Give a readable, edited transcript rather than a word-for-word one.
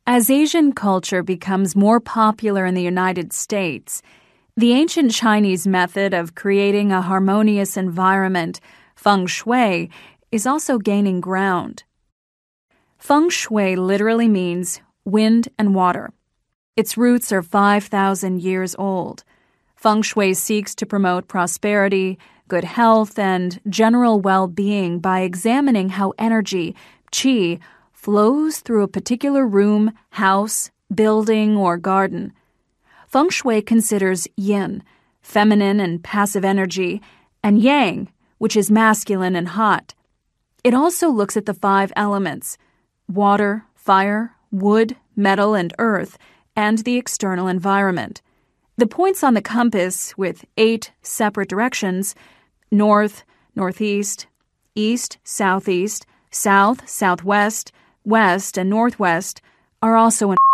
As Asian culture becomes more popular in the United States, the ancient Chinese method of creating a harmonious environment, feng shui, is also gaining ground. Feng shui literally means wind and water. Its roots are 5,000 years old. Feng shui seeks to promote prosperity, good health, and general well-being by examining how energy, qi, flows through a particular room, house, building, or garden. Feng shui considers yin, feminine and passive energy, and yang, which is masculine and hot. It also looks at the 5 elements: water, fire, wood, metal, and earth, and the external environment. The points on the compass, with 8 separate directions, north, northeast, east, southeast, south, southwest, west, and northwest, are also in